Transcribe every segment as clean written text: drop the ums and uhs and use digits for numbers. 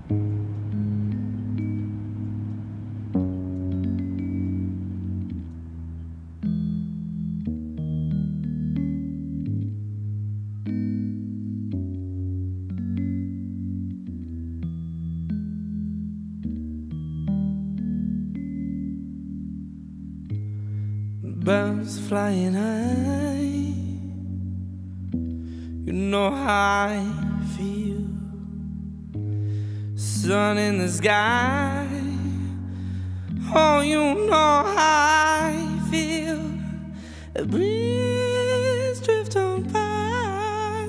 Birds flying high, you know how I feel. Sun in the sky, oh, you know how I feel. A breeze drift on by,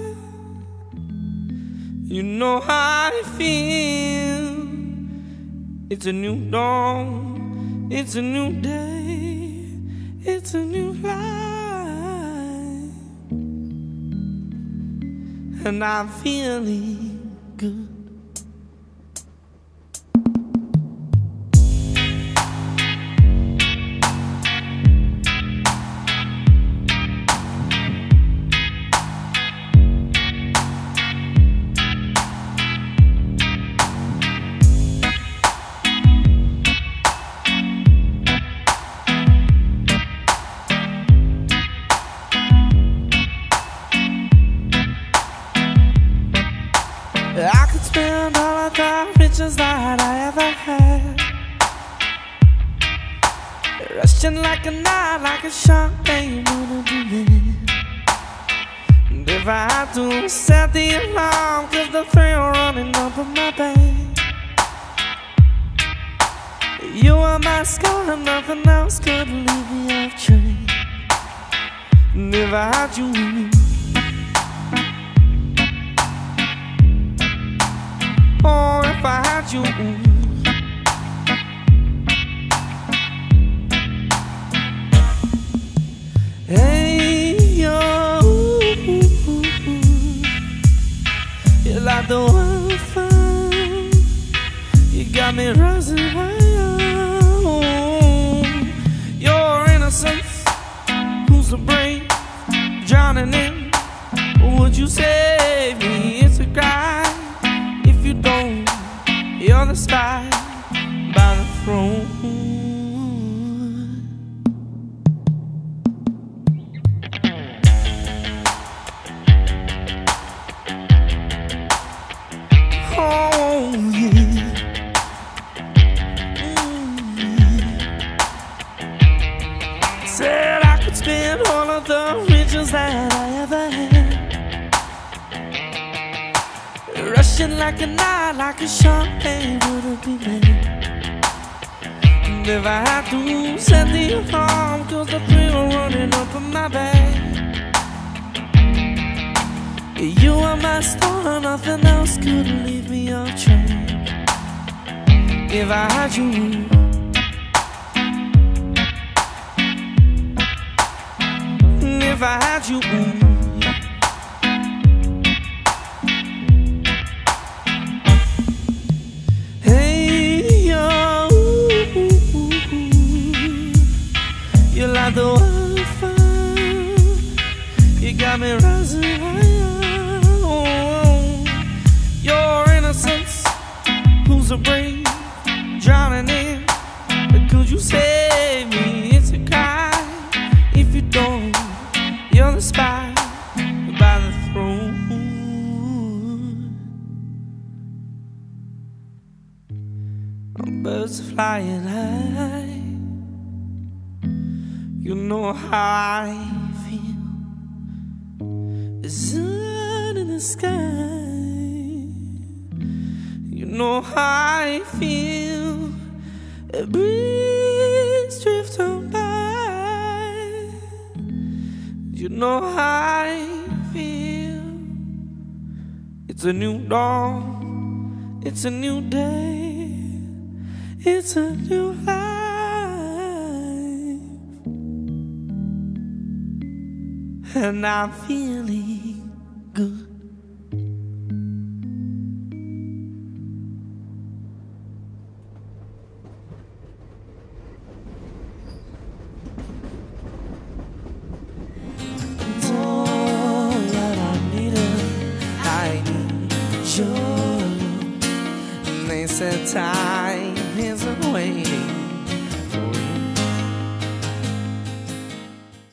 you know how I feel. It's a new dawn, it's a new day, it's a new life, and I'm feeling good. I could spend all of the riches that I ever had, rushing like a night, like a shark, ain't gonna do it. And if I had to set the alarm, 'cause the thrill running up in my back, you are my scar and nothing else could leave me off track. And if I had you, oh, if I had you, hey, yo, you're like the wildfire, you got me rising higher. Your innocence, who's the brain, drowning in, would you save me? It's a crime. You don't, you're the spy by the throne. Oh, yeah. Said I could spend all of the riches that I ever had, rushing like a night, like a shark, able to be made. And if I had to set the alarm, 'cause the thrill running up in my back, you are my star, nothing else could leave me off track. If I had you, if I had you, you're like the wildfire, you got me rising higher. Your innocence, who's the brain, drowning in, could you save me? It's a crime. If you don't, you're the spy by the throne. Birds flying high, you know how I feel. The sun in the sky, you know how I feel. A breeze drift on by, you know how I feel. It's a new dawn, it's a new day, it's a new life, and I'm feeling good. It's all that I need your love, and said time isn't waiting.